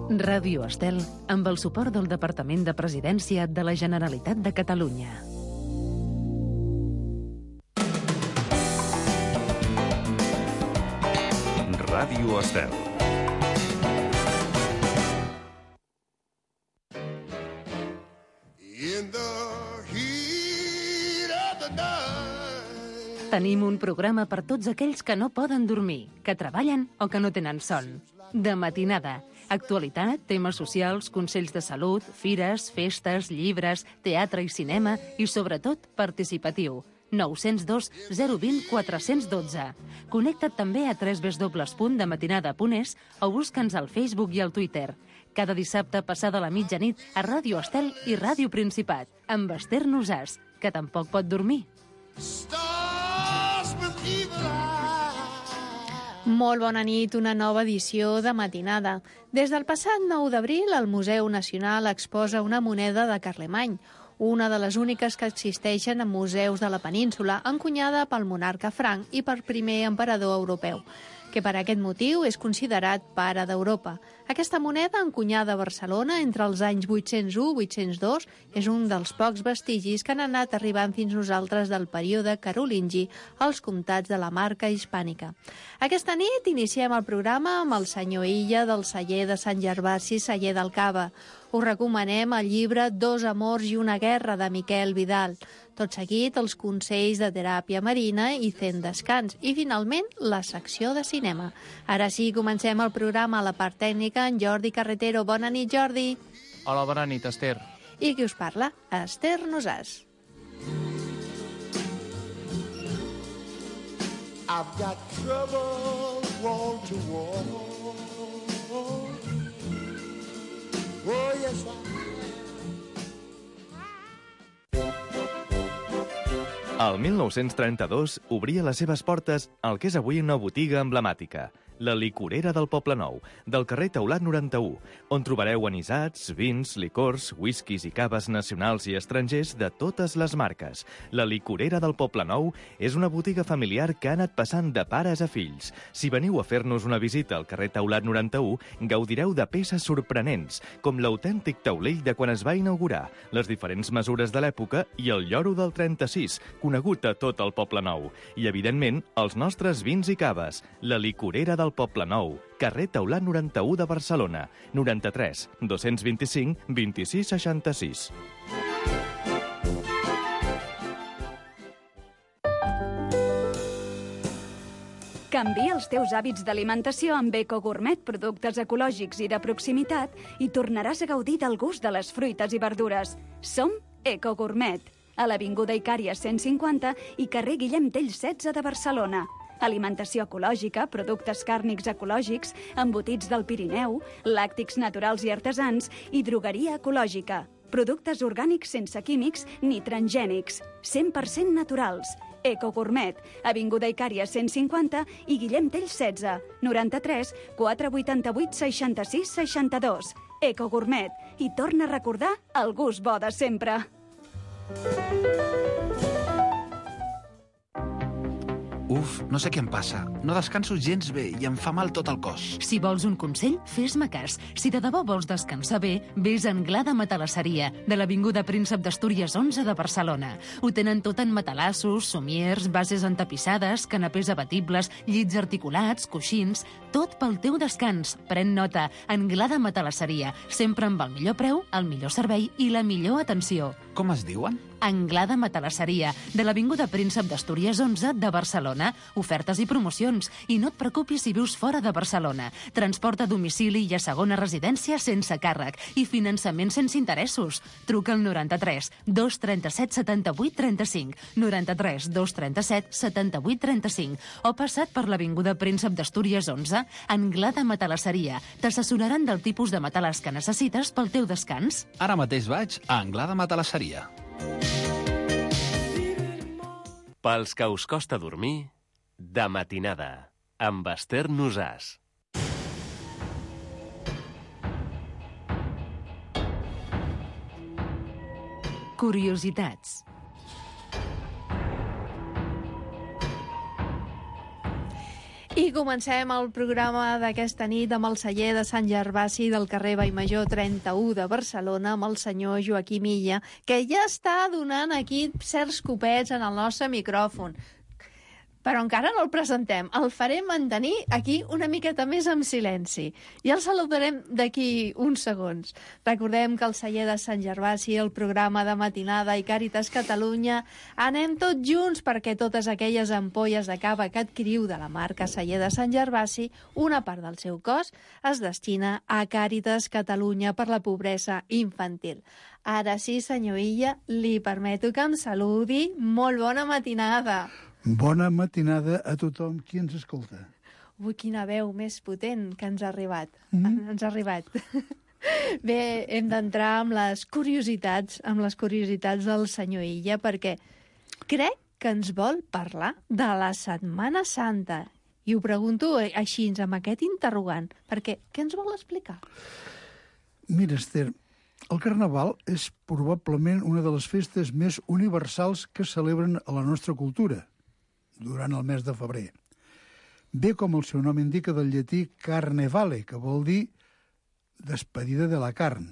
Ràdio Estel, amb el suport del Departament de Presidència de la Generalitat de Catalunya. Ràdio Estel. Tenim un programa per tots aquells que no poden dormir, que treballen o que no tenen son. De matinada. Actualitat, temes socials, consells de salut, fires, festes, llibres, teatre i cinema i, sobretot, participatiu. 902 020 412. Connecta't també a www.dematinada.es o busca'ns al Facebook i al Twitter. Cada dissabte passada la mitjanit a Ràdio Estel i Ràdio Principat, amb Esther Nosàs, que tampoc pot dormir. Molt bona nit, una nova edició de Matinada. Des del passat 9 d'abril, el Museu Nacional exposa una moneda de Carlemany, una de les úniques que existeixen en museus de la península, encunyada pel monarca franc i per primer emperador europeu, que per aquest motiu és considerat pare d'Europa. Aquesta moneda, encunyada a Barcelona entre els anys 801 i 802, és un dels pocs vestigis que han anat arribant fins nosaltres del període carolingi als comtats de la Marca hispànica. Aquesta nit iniciem el programa amb el senyor Illa del celler de Sant Gervasi, celler del Cava. Us recomanem el llibre Dos amors i una guerra, de Miquel Vidal. Tot seguit, els consells de teràpia marina i Zen Descans. I, finalment, la secció de cinema. Ara sí, comencem el programa a la part tècnica en Jordi Carretero. Bona nit, Jordi. Hola, bona nit, Esther. I qui us parla? Esther Nosàs. I've got trouble wall to wall. Oh, yes, El 1932 obria les seves portes al que és avui una botiga emblemàtica, la Licorera del Poblenou, del carrer Taulat 91, on trobareu anisats, vins, licors, whiskies i caves nacionals i estrangers de totes les marques. La Licorera del Poblenou és una botiga familiar que ha anat passant de pares a fills. Si veniu a fer-nos una visita al carrer Taulat 91, gaudireu de peces sorprenents, com l'autèntic taulell de quan es va inaugurar, les diferents mesures de l'època i el lloro del 36, conegut a tot el Poblenou. I, evidentment, els nostres vins i caves. La Licorera del Poblenou, carrer Taulat 91 de Barcelona, 93 225 26 66. Canvia els teus hàbits d'alimentació amb Eco Gourmet, productes ecològics i de proximitat, i tornaràs a gaudir del gust de les fruites i verdures. Som Eco Gourmet, a l'Avinguda Icària 150 i carrer Guillem Tell 16 de Barcelona. Alimentació ecològica, productes càrnics ecològics, embotits del Pirineu, làctics naturals i artesans i drogueria ecològica. Productes orgànics sense químics ni transgènics, 100% naturals. Eco Gourmet, Avinguda Icària 150 i Guillem Tell 16, 93 488 66 62. Eco Gourmet. I torna a recordar el gust bo de sempre. Uf, no sé què em passa. No descanso gens bé i em fa mal tot el cos. Si vols un consell, fes-me cas. Si de debò vols descansar bé, vés a Anglada Matalasseria, de l'Avinguda Príncep d'Astúries 11 de Barcelona. Ho tenen tot en matalassos, somiers, bases entapissades, canapés abatibles, llits articulats, coixins... Tot pel teu descans. Pren nota. Anglada Matalasseria. Sempre amb el millor preu, el millor servei i la millor atenció. Com es diuen? Anglada Matalasseria, de l'Avinguda Príncep d'Astúries 11 de Barcelona. Ofertes i promocions. I no et preocupis si vius fora de Barcelona. Transport a domicili i a segona residència sense càrrec. I finançament sense interessos. Truca al 93 237 78 35, 93 237 78 35 o passa't per l'Avinguda Príncep d'Astúries 11, Anglada Matalasseria. T'assessoraran del tipus de matalàs que necessites pel teu descans. Ara mateix vaig a Anglada Matalasseria. Pels que us costa dormir, de matinada, amb Esther Nosàs. Curiositats. I comencem el programa d'aquesta nit amb el celler de Sant Gervasi del carrer Vallmajor 31 de Barcelona, amb el senyor Joaquim Illa, que ja està donant aquí certs copets en el nostre micròfon. Però encara no el presentem. El farem mantenir aquí una miqueta més en silenci. I el saludarem d'aquí uns segons. Recordem que el celler de Sant Gervasi, el programa de matinada i Càritas Catalunya, anem tots junts perquè totes aquelles ampolles de cava que adquiriu de la marca celler de Sant Gervasi, una part del seu cost es destina a Càritas Catalunya per la pobresa infantil. Ara sí, senyor Illa, li permeto que em saludi. Molt bona matinada. Bona matinada a tothom qui ens escolta. Ui, quina veu més potent que ens ha arribat. Ens ha arribat. Bé, hem d'entrar amb les curiositats del senyor Illa, perquè crec que ens vol parlar de la Setmana Santa. I ho pregunto així, amb aquest interrogant, perquè què ens vol explicar? Mira, Esther, el Carnaval és probablement una de les festes més universals que es celebren a la nostra cultura durant el mes de febrer. Ve, com el seu nom indica, del llatí carnevale, que vol dir despedida de la carn.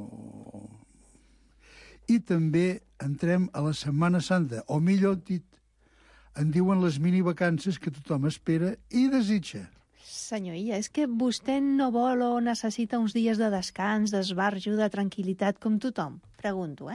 I també entrem a la Setmana Santa, o millor dit, en diuen les minivacances que tothom espera i desitja. Senyor Illa, és que vostè no vol o necessita uns dies de descans, d'esbarjo, de tranquil·litat com tothom? Pregunto,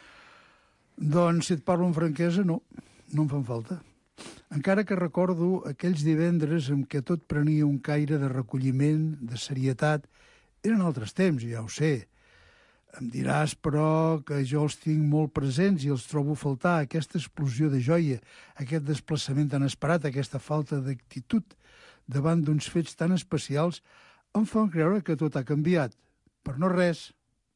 Doncs, si et parlo amb franquesa, no em fan falta. Encara que recordo aquells divendres en què tot prenia un caire de recolliment, de serietat, eren altres temps, ja ho sé. Em diràs, però, que jo els tinc molt presents i els trobo a faltar, aquesta explosió de joia, aquest desplaçament tan esperat, aquesta falta d'actitud davant d'uns fets tan especials, em fan creure que tot ha canviat. Per no res.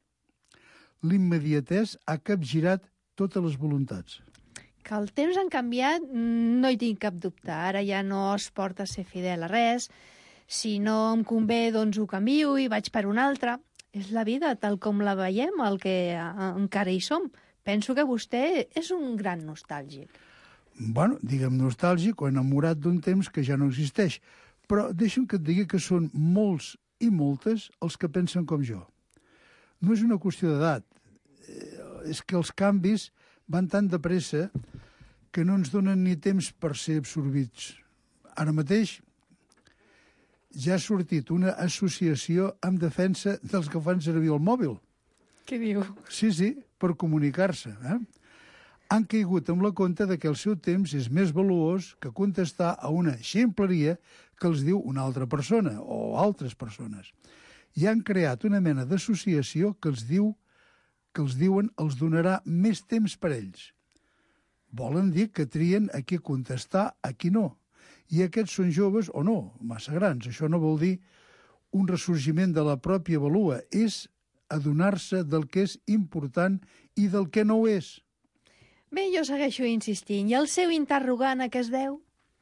L'immediatès ha capgirat totes les voluntats. Que el temps han canviat, no hi tinc cap dubte. Ara ja no es porta a ser fidel a res. Si no em convé, doncs ho canvio i vaig per un altre. És la vida, tal com la veiem, el que encara hi som. Penso que vostè és un gran nostàlgic. Bueno, digue'm nostàlgic o enamorat d'un temps que ja no existeix. Però deixa'm que et digui que són molts i moltes els que pensen com jo. No és una qüestió d'edat. És que els canvis van tan de pressa que no ens donen ni temps per ser absorbits. Ara mateix ja ha sortit una associació en defensa dels que fan servir el mòbil. Què diu? Sí, per comunicar-se. Han caigut amb la compte de que el seu temps és més valuós que contestar a una ximpleria que els diu una altra persona o altres persones. I han creat una mena d'associació que els diuen els donarà més temps per ells. Volen dir que trien a qui contestar, a qui no. I aquests són joves o no, massa grans. Això no vol dir un ressorgiment de la pròpia valua. És adonar-se del que és important i del que no ho és. Bé, jo segueixo insistint. I el seu interrogant a què es deu?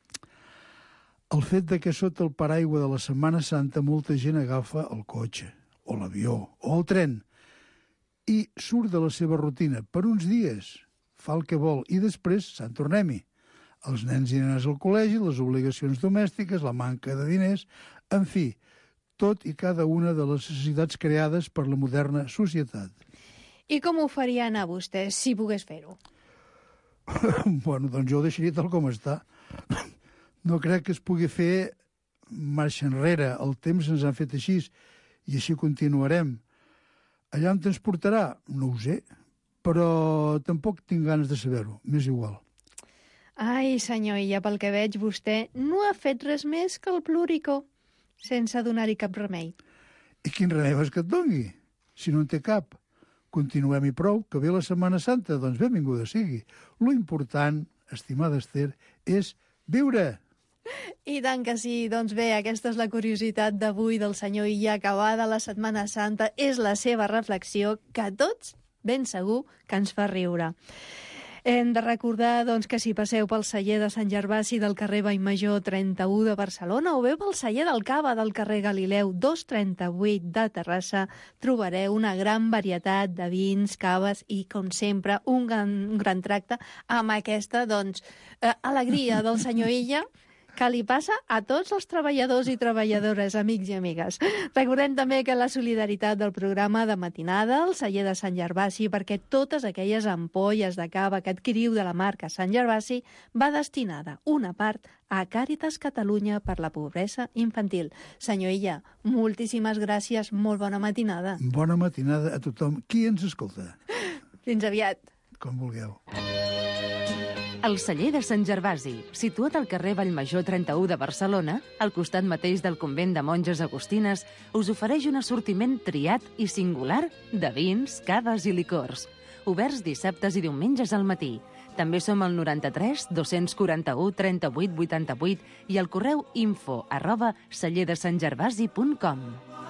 El fet de que sota el paraigua de la Setmana Santa molta gent agafa el cotxe, o l'avió, o el tren, i surt de la seva rutina per uns dies, fa el que vol, i després se'n tornem-hi. Els nens i nenes al col·legi, les obligacions domèstiques, la manca de diners, en fi, tot i cada una de les necessitats creades per la moderna societat. I com ho faria anar vostè, si pogués fer-ho? Bueno, doncs jo ho deixaria tal com està. No crec que es pugui fer marxa enrere. El temps ens ha fet així i així continuarem. Allà on ens portarà? No ho sé, però tampoc tinc ganes de saber-ho. M'és igual. Ai, senyor Illa, pel que veig, vostè no ha fet res més que el ploricó, sense donar-hi cap remei. I quin remei vols que et doni? Si no en té cap. Continuem-hi prou, que ve la Setmana Santa, doncs benvinguda sigui. Lo important, estimada Esther, és viure. I tant que sí. Doncs bé, aquesta és la curiositat d'avui del senyor Illa. Acabada la Setmana Santa és la seva reflexió que a tots, ben segur, que ens fa riure. Hem de recordar doncs, que si passeu pel celler de Sant Gervasi del carrer Vallmajor 31 de Barcelona o bé pel celler del Cava del carrer Galileu 238 de Terrassa, trobareu una gran varietat de vins, caves i, com sempre, un gran tracte amb aquesta alegria del senyor Illa, que li passa a tots els treballadors i treballadores, amics i amigues. Recordem també que la solidaritat del programa de matinada, el celler de Sant Gervasi, perquè totes aquelles ampolles de cava que adquiriu de la marca Sant Gervasi va destinada una part a Càritas Catalunya per la pobresa infantil. Senyor Illa, moltíssimes gràcies, molt bona matinada. Bona matinada a tothom. Qui ens escolta? Fins aviat. Com vulgueu. El celler de Sant Gervasi, situat al carrer Vallmajor 31 de Barcelona, al costat mateix del convent de monges agustines, us ofereix un assortiment triat i singular de vins, caves i licors. Oberts dissabtes i diumenges al matí. També som al 93 241 38 88 i al correu info@celledesantgervasi.com.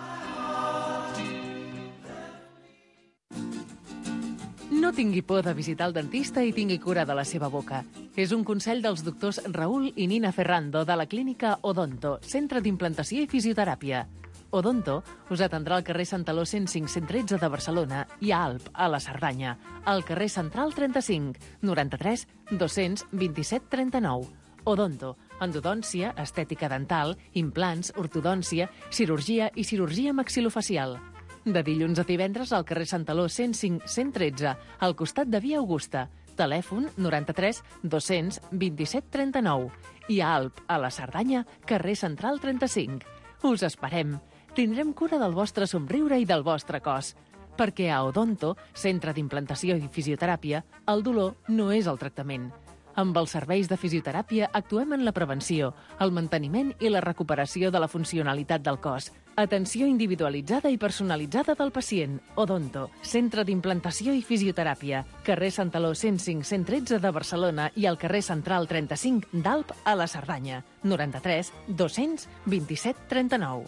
No tingui por de visitar el dentista i tingui cura de la seva boca. És un consell dels doctors Raül i Nina Ferrando de la clínica Odonto, centre d'implantació i fisioteràpia. Odonto us atendrà al carrer Santaló 105-113 de Barcelona i a Alp, a la Cerdanya, al carrer Central 35, 93 227 39. Odonto, endodòncia, estètica dental, implants, ortodòncia, cirurgia i cirurgia maxilofacial. De dilluns a divendres al carrer Santaló 105-113, al costat de Via Augusta. Telèfon 93 227 39. I a Alp, a la Cerdanya, carrer Central 35. Us esperem. Tindrem cura del vostre somriure i del vostre cos. Perquè a Odonto, centre d'implantació i fisioteràpia, el dolor no és el tractament. Amb els serveis de fisioteràpia actuem en la prevenció, el manteniment i la recuperació de la funcionalitat del cos. Atenció individualitzada i personalitzada del pacient. Odonto, centre d'implantació i fisioteràpia. Carrer Santaló 105-113 de Barcelona i al carrer Central 35 d'Alp a la Cerdanya. 93 227 39.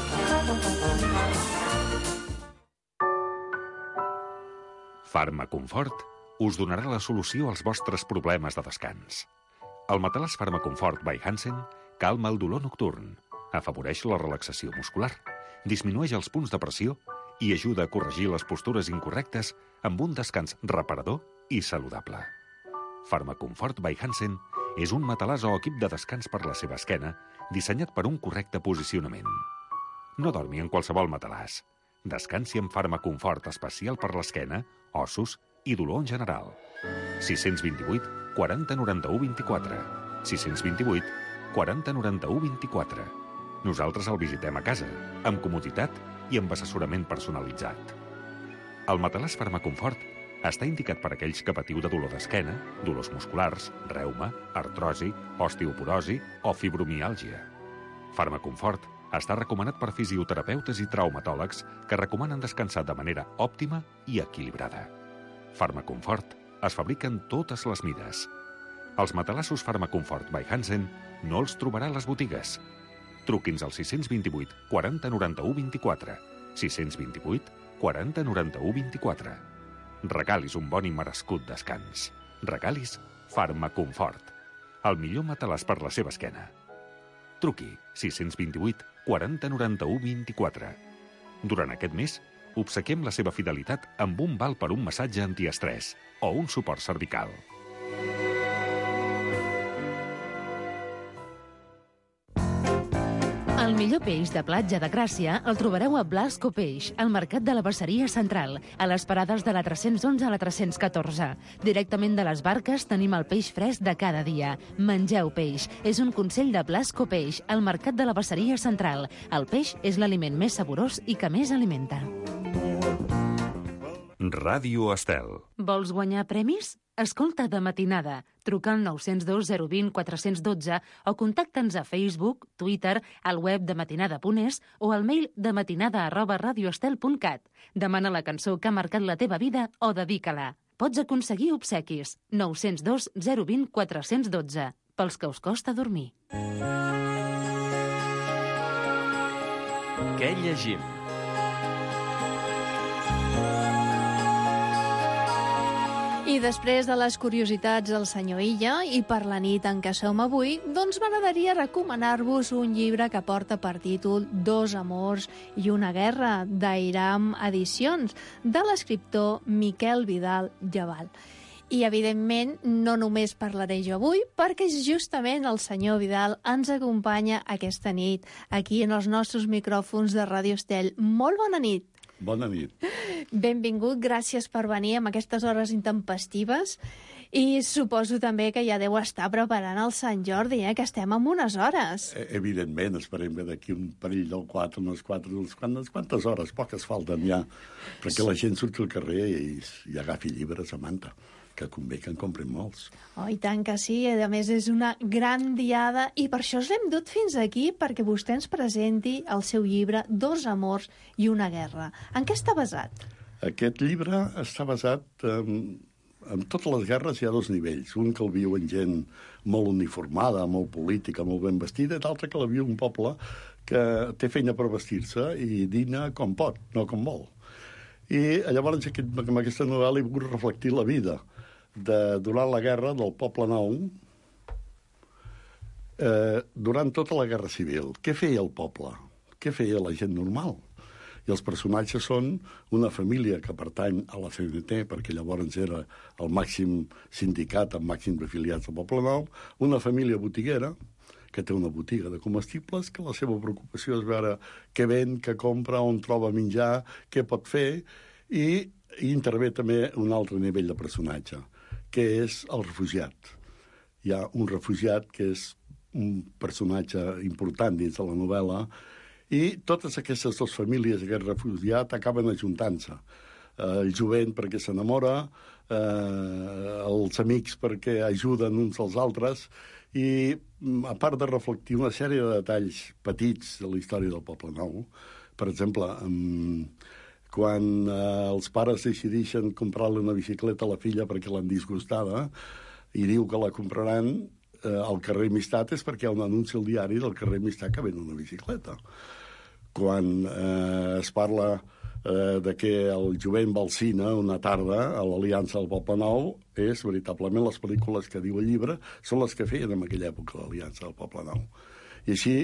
Farmaconfort us donarà la solució als vostres problemes de descans. El matalàs Farmaconfort by Hansen calma el dolor nocturn, afavoreix la relaxació muscular, disminueix els punts de pressió i ajuda a corregir les postures incorrectes amb un descans reparador i saludable. Farmaconfort by Hansen és un matalàs o equip de descans per la seva esquena dissenyat per un correcte posicionament. No dormi en qualsevol matalàs. Descansi amb Farmaconfort especial per l'esquena, ossos i dolor en general. 628 40 91 24. 628 40 91 24. Nosaltres el visitem a casa, amb comoditat i amb assessorament personalitzat. El matalàs Farmaconfort està indicat per aquells que patiu de dolor d'esquena, dolors musculars, reuma, artrosi, osteoporosi o fibromiàlgia. Farmaconfort està recomanat per fisioterapeutes i traumatòlegs que recomanen descansar de manera òptima i equilibrada. Farmaconfort es fabrica en totes les mides. Els matalassos Farmaconfort by Hansen no els trobarà a les botigues. Truqui'ns al 628 40 91 24. 628 40 91 24. Regalis un bon i merescut descans. Regalis Farmaconfort. El millor matalàs per la seva esquena. Truqui 628 40 91 24. Durant aquest mes, obsequiem la seva fidelitat amb un val per un massatge antiestrès o un suport cervical. El millor peix de platja de Gràcia el trobareu a Blasco Peix, al Mercat de la Basseria Central, a les parades de la 311 a la 314. Directament de les barques tenim el peix fresc de cada dia. Mengeu peix. És un consell de Blasco Peix, al Mercat de la Basseria Central. El peix és l'aliment més saborós i que més alimenta. Ràdio Estel. Vols guanyar premis? Escolta de matinada. Truca al 902 020 412 o contacta'ns a Facebook, Twitter, al web de matinada.es o al mail de matinada@radioestel.cat. Demana la cançó que ha marcat la teva vida o dedica-la. Pots aconseguir obsequis. 902 020 412. Pels que us costa dormir. Què llegim? I després de les curiositats del senyor Illa i per la nit en què som avui, doncs m'agradaria recomanar-vos un llibre que porta per títol Dos amors i una guerra, d'Airam Edicions, de l'escriptor Miquel Vidal Llavall. I, evidentment, no només parlaré jo avui, perquè justament el senyor Vidal ens acompanya aquesta nit, aquí en els nostres micròfons de Ràdio Estell. Molt bona nit. Bona nit. Benvingut, gràcies per venir amb aquestes hores intempestives. I suposo també que ja deu estar preparant el Sant Jordi, que estem en unes hores. Evidentment, esperem que d'aquí un parell del 4, unes quantes hores, poques falten ja, perquè la gent surti al carrer i agafi llibres a manta, que convé que en comprin molts. Oh, i tant que sí, a més és una gran diada, i per això us l'hem dut fins aquí, perquè vostè ens presenti el seu llibre Dos amors i una guerra. En què està basat? Aquest llibre està basat en totes les guerres. Hi ha dos nivells. Un que el viu en gent molt uniformada, molt política, molt ben vestida, i l'altre que la viu un poble que té feina per vestir-se i dina com pot, no com vol. I llavors amb aquesta novel·la he volgut reflectir la vida durant la guerra del Poble Nou, durant tota la Guerra Civil. Què feia el poble? Què feia la gent normal? I els personatges són una família que pertany a la CNT, perquè llavors era el màxim sindicat amb màxims afiliats al Poble Nou, una família botiguera, que té una botiga de comestibles, que la seva preocupació és veure què ven, què compra, on troba menjar, què pot fer, i intervé també un altre nivell de personatge, que és el refugiat. Hi ha un refugiat que és un personatge important dins de la novel·la, i totes aquestes dues famílies, aquest refugiat, acaben ajuntant-se. El jovent perquè s'enamora, els amics perquè ajuden uns als altres, i a part de reflectir una sèrie de detalls petits de la història del Poble Nou, per exemple, quan els pares decideixen comprar-li una bicicleta a la filla perquè l'han disgustada i diu que la compraran al carrer Amistat, és perquè hi ha un anunci al diari del carrer Amistat que ven una bicicleta. Quan es parla de que el jovent va al cine una tarda a l'Aliança del Poble Nou, és veritablement les pel·lícules que diu el llibre són les que feien en aquella època l'Aliança del Poble Nou. I així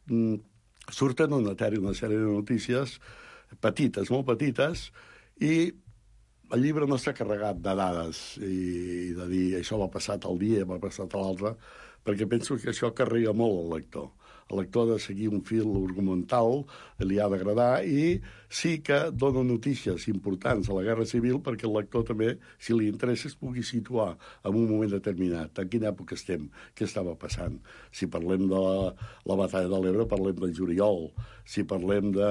surten una sèrie de notícies petites, molt petites, i el llibre no està carregat de dades i de dir això va passar tal dia, va passar tal altre, perquè penso que això carrega molt al lector. El lector ha de seguir un fil argumental, li ha d'agradar, i sí que dona notícies importants a la Guerra Civil perquè el lector també, si li interessa, es pugui situar en un moment determinat. En quina època estem? Què estava passant? Si parlem de la batalla de l'Ebre, parlem del juliol. Si parlem de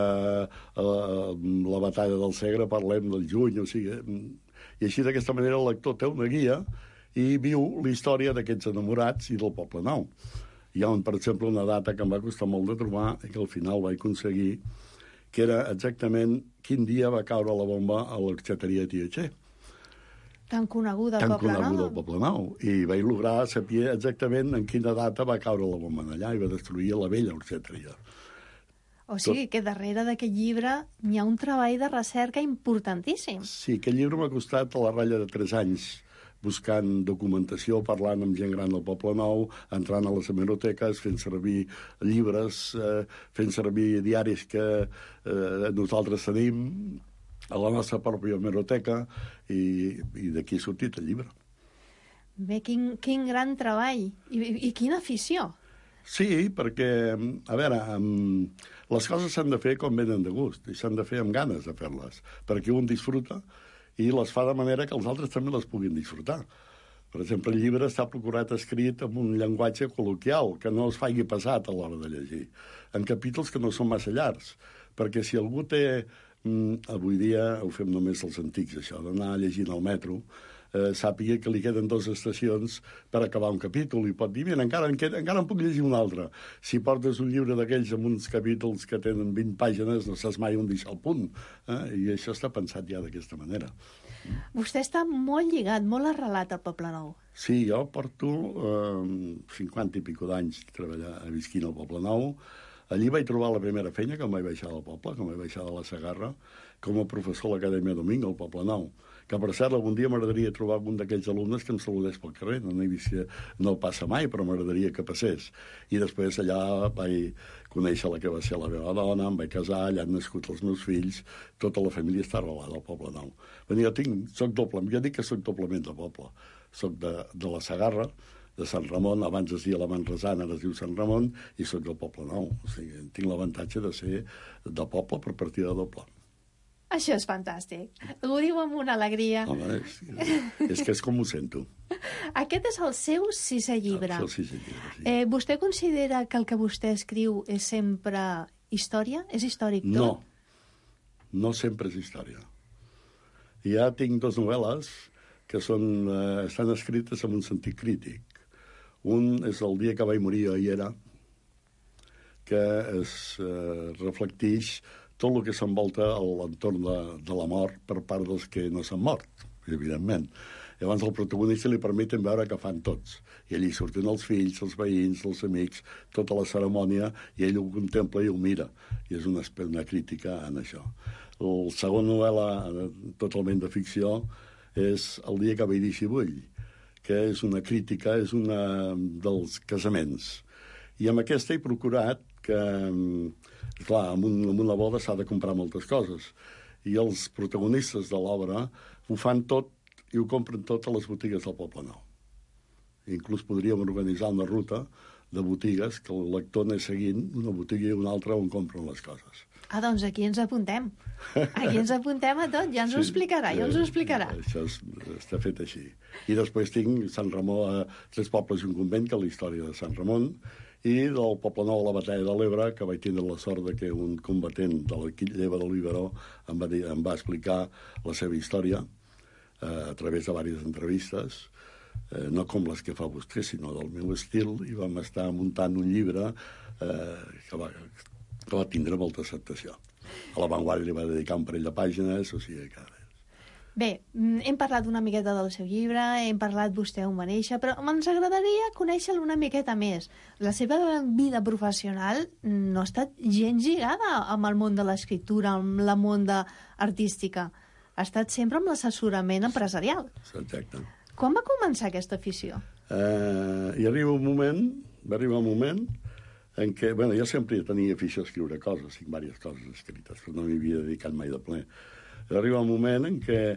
la batalla del Segre, parlem del juny. O sigui, i així, d'aquesta manera, el lector té una guia i viu la història d'aquests enamorats i del Poble Nou. Hi ha, per exemple, una data que em va costar molt de trobar i que al final vaig aconseguir, que era exactament quin dia va caure la bomba a l'orxateria de Tiotxer. Tan coneguda al Poble Nou. I vaig lograr saber exactament en quina data va caure la bomba allà i va destruir la vella orxateria. O sigui que darrere d'aquest llibre hi ha un treball de recerca importantíssim. Sí, aquest llibre m'ha costat a la ratlla de 3 anys, buscant documentació, parlant amb gent gran del Poble Nou, entrant a les hemeroteques, fent servir llibres, fent servir diaris que nosaltres tenim a la nostra pròpia hemeroteca, i d'aquí ha sortit el llibre. Bé, quin gran treball i quina afició. Sí, perquè, a veure, les coses s'han de fer com venen de gust, i s'han de fer amb ganes de fer-les, perquè un disfruta i les fa de manera que els altres també les puguin disfrutar. Per exemple, el llibre està procurat escrit amb un llenguatge col·loquial, que no es faci pesat a l'hora de llegir, en capítols que no són massa llargs, perquè si algú té... avui dia ho fem només els antics, això, d'anar llegint al metro, sàpiga que li queden 2 estacions per acabar un capítol, i pot dir, mira, encara en puc llegir un altre. Si portes un llibre d'aquells amb uns capítols que tenen 20 pàgines, no saps mai on deixar el punt. I això està pensat ja d'aquesta manera. Vostè està molt lligat, molt arrelat al Poble Nou. Sí, jo porto 50 i pico d'anys visquint al Poble Nou. Allí vaig trobar la primera feina, que em vaig baixar del poble, que em vaig baixar de la Segarra, com a professor a l'Acadèmia Domingo, al Poble Nou, Que, per cert, algun dia m'agradaria trobar algun d'aquells alumnes que em saludés pel carrer. No passa mai, però m'agradaria que passés. I després allà vaig conèixer la que va ser la meva dona, em vaig casar, allà han nascut els meus fills, tota la família està arrelada al Poble Nou. Jo dic que soc doblement de poble. Soc de la Segarra, de Sant Ramon, abans es deia la Manresana, ara es diu Sant Ramon, i soc del Poble Nou. O sigui, tinc l'avantatge de ser de poble per partida doble. Això és fantàstic. Ho diu amb una alegria. Home, és que és com ho sento. Aquest és el seu 6è llibre. El 6è llibre, sí. Vostè considera que el que vostè escriu és sempre història? És històric tot? No sempre és història. Ja tinc 2 novel·les que estan escrites amb un sentit crític. Un és El dia que vaig morir jo hi era, que es reflecteix tot el que s'envolta a l'entorn de la mort per part dels que no s'han mort, evidentment. Llavors el protagonista li permeten veure què fan tots. I allí surten els fills, els veïns, els amics, tota la cerimònia, i ell ho contempla i ho mira. I és una crítica en això. La segona novel·la, totalment de ficció, és El dia que vaig dir xibull, que és una crítica, és una dels casaments. I amb aquesta he procurat que, clar, amb una boda s'ha de comprar moltes coses. I els protagonistes de l'obra ho fan tot i ho compren tot a les botigues del Poble Nou. Inclús podríem organitzar una ruta de botigues que el lector anés seguint una botiga i una altra on compren les coses. Doncs aquí ens apuntem. Aquí ens apuntem a tot, ja ens ho explicarà, Això està fet així. I després tinc Sant Ramon, 3 pobles i un convent, que és la història de Sant Ramon, i del Poble Nou a la Batalla de l'Ebre, que vaig tindre la sort de que un combatent de la lleva de l'Iberó em va explicar la seva història a través de diverses entrevistes, no com les que fa vostè, sinó del meu estil, i vam estar muntant un llibre que va tindre molta acceptació. A La Vanguardia li va dedicar un parell de pàgines, o sigui que... Bé, hem parlat una miqueta del seu llibre, hem parlat vostè on va néixer, però ens agradaria conèixer-lo una miqueta més. La seva vida professional no ha estat gens lligada amb el món de l'escriptura, amb la món artística. Ha estat sempre amb l'assessorament empresarial. Exacte. Quan va començar aquesta afició? Va arribar un moment en què, jo sempre tenia afició a escriure coses, tinc diverses coses escrites, però no m'hi havia dedicat mai de ple. Va arribar un moment en què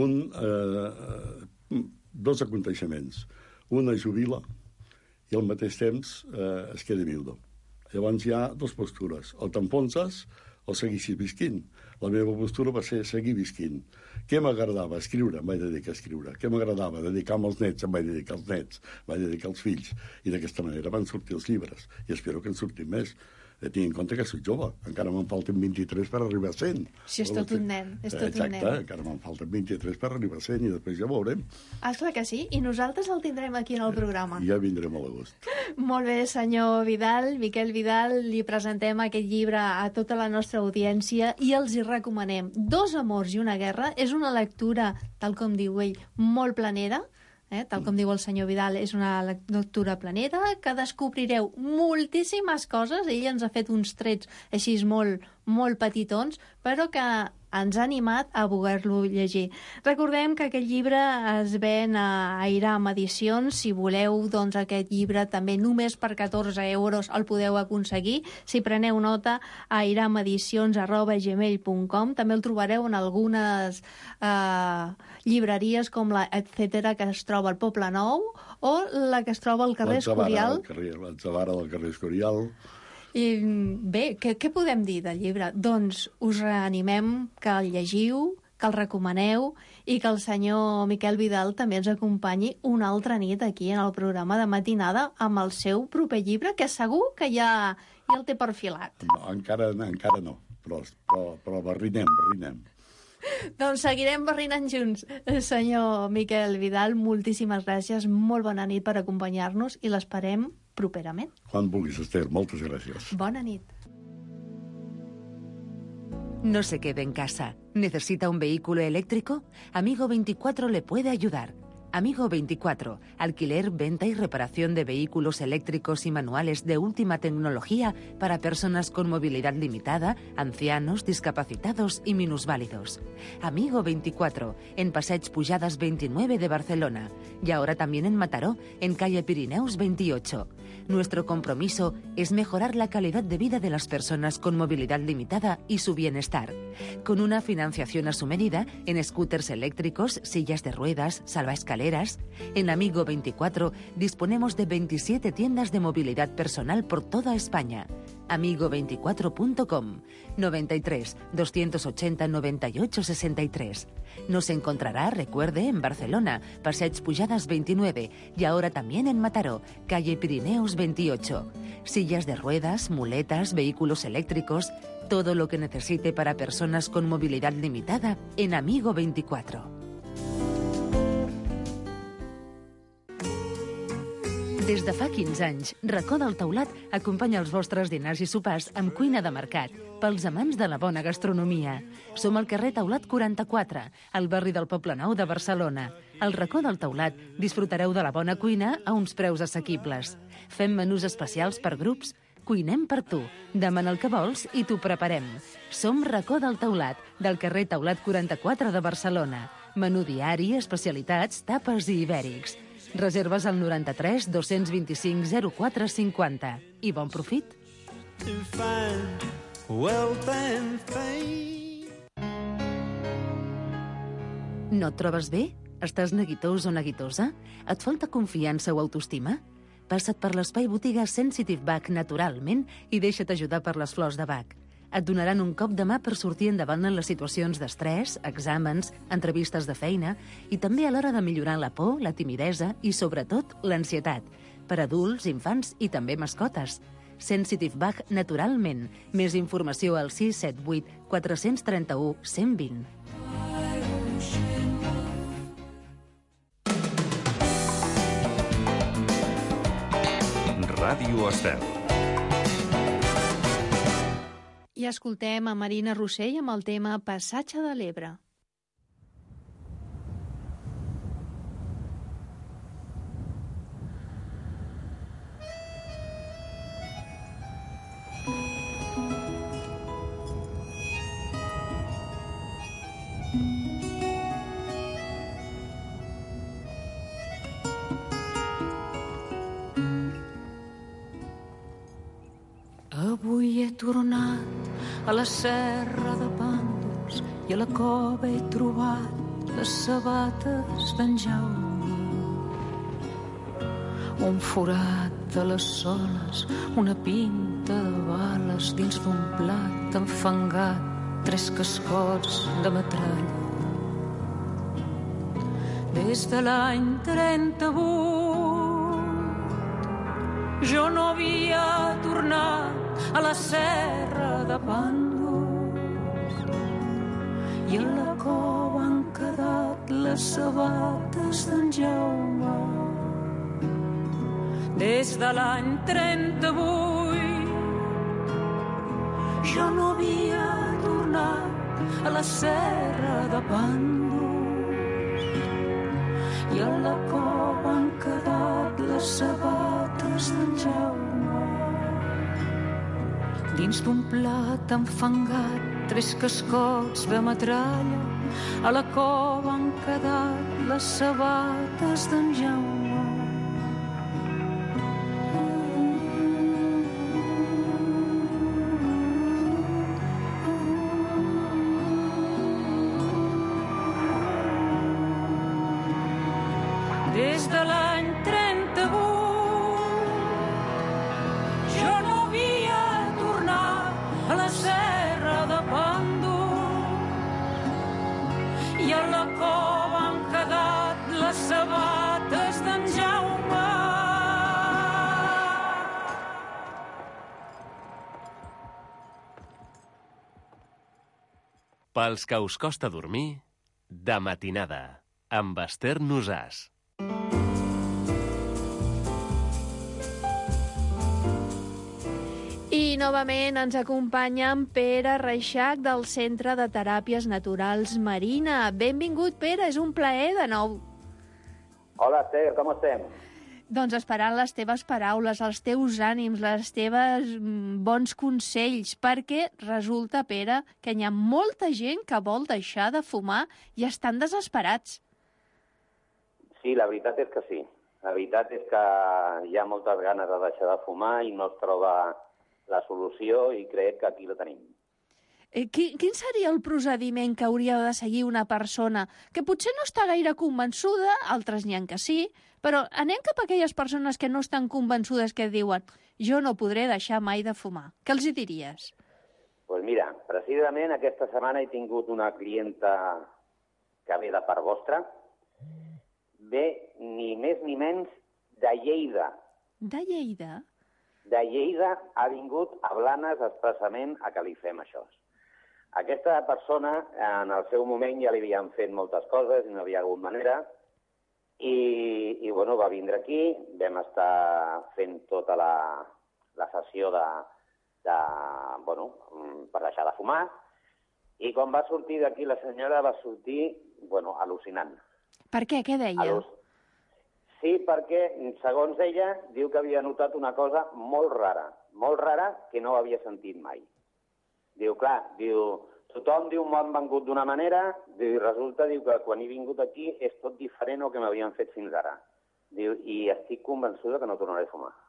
dos aconteixements. Un es jubila i al mateix temps es queda viudo. Llavors hi ha 2 postures. O t'enfonses o seguissis visquint. La meva postura va ser seguir visquint. Què m'agradava? Escriure, em vaig dedicar a escriure. Què m'agradava? Dedicar-me als nets, em vaig dedicar als nets. Em vaig dedicar als fills. I d'aquesta manera van sortir els llibres. I espero que en surtin més. Tinc en compte que soc jove. Encara me'n falten 23 per arribar a 100. Si és tot un nen, és tot un nen. Exacte, encara me'n falten 23 per arribar a 100 i després ja veurem. Clar que sí, i nosaltres el tindrem aquí en el programa. Ja vindrem a l'agost. Molt bé, senyor Vidal, Miquel Vidal, li presentem aquest llibre a tota la nostra audiència i els hi recomanem. 2 amors i una guerra és una lectura, tal com diu ell, molt planera, tal com diu el senyor Vidal, és una lectura planera, que descobrireu moltíssimes coses. Ell ens ha fet uns trets així molt, molt petitons, però que ens ha animat a poder-lo llegir. Recordem que aquest llibre es ven a Iram Edicions. Si voleu, doncs, aquest llibre també només per 14 euros el podeu aconseguir. Si preneu nota, a iramedicions@gmail.com. També el trobareu en algunes llibreries com la Etcètera, que es troba al Poble Nou, o la que es troba al carrer Escorial. L'Atzavara del carrer Escorial. I bé, què podem dir del llibre? Doncs us reanimem que el llegiu, que el recomaneu i que el senyor Miquel Vidal també ens acompanyi una altra nit aquí en el programa de matinada amb el seu proper llibre, que segur que ja el té perfilat. No, encara no, però barrinem. Doncs seguirem barrinant junts. Senyor Miquel Vidal, moltíssimes gràcies, molt bona nit per acompanyar-nos i l'esperem properament. Quan vulguis, Esther, moltes gràcies. Bona nit. ¿No se quede en casa? ¿Necesita un vehículo eléctrico? Amigo 24 le puede ayudar. Amigo 24, alquiler, venta y reparación de vehículos eléctricos y manuales de última tecnología para personas con movilidad limitada, ancianos, discapacitados y minusválidos. Amigo 24, en Passeig Pujades 29 de Barcelona y ahora también en Mataró, en calle Pirineus 28. Nuestro compromiso es mejorar la calidad de vida de las personas con movilidad limitada y su bienestar, con una financiación a su medida en scooters eléctricos, sillas de ruedas, salvaescaleras. En Amigo 24 disponemos de 27 tiendas de movilidad personal por toda España. Amigo24.com 93 280 98 63. Nos encontrará, recuerde, en Barcelona, Passeig Pujades 29 y ahora también en Mataró, calle Pirineus 28. Sillas de ruedas, muletas, vehículos eléctricos, todo lo que necesite para personas con movilidad limitada en Amigo 24. Des de fa 15 anys, Racó del Teulat acompanya els vostres dinars i sopars amb cuina de mercat, pels amants de la bona gastronomia. Som al carrer Teulat 44, al barri del Poblenou de Barcelona. Al Racó del Teulat disfrutareu de la bona cuina a uns preus assequibles. Fem menús especials per grups. Cuinem per tu. Demana el que vols i t'ho preparem. Som Racó del Teulat, del carrer Teulat 44 de Barcelona. Menú diari, especialitats, tapes i ibèrics. Reserves al 93 225 04 50. I bon profit. No et trobes bé? Estàs neguitós o neguitosa? Et falta confiança o autoestima? Passa't per l'espai botiga Sensitive Bach naturalment i deixa't ajudar per les flors de Bach. Et donaran un cop de mà per sortir endavant en les situacions d'estrès, exàmens, entrevistes de feina i també a l'hora de millorar la por, la timidesa i, sobretot, l'ansietat. Per adults, infants i també mascotes. Sensitive Bach naturalment. Més informació al 678 431 120. Ràdio Estel. I escoltem a Marina Rossell amb el tema Passatge de l'Ebre. Avui he tornat a la serra de Pàndols i a la cova he trobat les sabates d'en Jaume. Un forat de les soles, una pinta de bales dins d'un plat enfangat, 3 cascots de metralla. Des de l'any 38 jo no havia tornat a la serra de Pàndols i a la cova han quedat les sabates d'en Jaume. Des de l'any 38 jo no havia tornat a la serra de Pàndols i a la cova han quedat les sabates d'en Jaume. Dins d'un plat enfangat, 3 cascots de metralla, a la cova han quedat les sabates d'en Jaume. Des de l'any 38 jo no havia tornat a la serra de Pàndols i a la cova han quedat les sabates d'en Jaume. Pels que us costa dormir, de matinada, amb Esther Nosàs. I novament ens acompanya en Pere Reixac del Centre de Teràpies Naturals Marina. Benvingut, Pere, és un plaer de nou. Hola, Esther, com estem? Doncs esperant les teves paraules, els teus ànims, les teves bons consells, perquè resulta, Pere, que hi ha molta gent que vol deixar de fumar i estan desesperats. Sí, la veritat és que sí. La veritat és que hi ha moltes ganes de deixar de fumar i no es troba la solució i crec que aquí la tenim. Quin seria el procediment que hauria de seguir una persona que potser no està gaire convençuda, altres n'hi ha que sí, però anem cap a aquelles persones que no estan convençudes que diuen jo no podré deixar mai de fumar. Què els hi diries? Doncs mira, precisament aquesta setmana he tingut una clienta que ve de part vostra, ve ni més ni menys de Lleida. De Lleida? De Lleida ha vingut a Blanes expressament a que li fem això. Aquesta persona, en el seu moment, ja li havien fet moltes coses i no havia hagut manera, i bueno, va vindre aquí, vam estar fent tota la sessió bueno, per deixar de fumar, i quan va sortir d'aquí la senyora va sortir, bueno, al·lucinant. Per què? Què deia? Sí, perquè, segons ella, diu que havia notat una cosa molt rara que no havia sentit mai. Diu, clar, tothom diu m'han vengut d'una manera, resulta que quan he vingut aquí és tot diferent al que m'havien fet fins ara. Diu, i estic convençuda que no tornaré a fumar.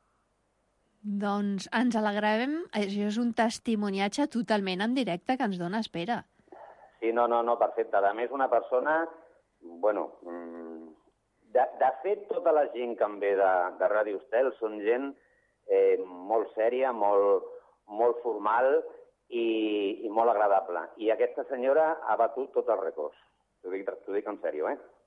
Doncs ens alegrem, això és un testimoniatge totalment en directe que ens dona Pere. Sí, no, perfecte. A més, una persona, bueno, de fet, tota la gent que em ve de Ràdio Estel són gent molt sèria, molt formal, i molt agradable. I aquesta senyora ha batut tots els rècords. T'ho dic en sèrio,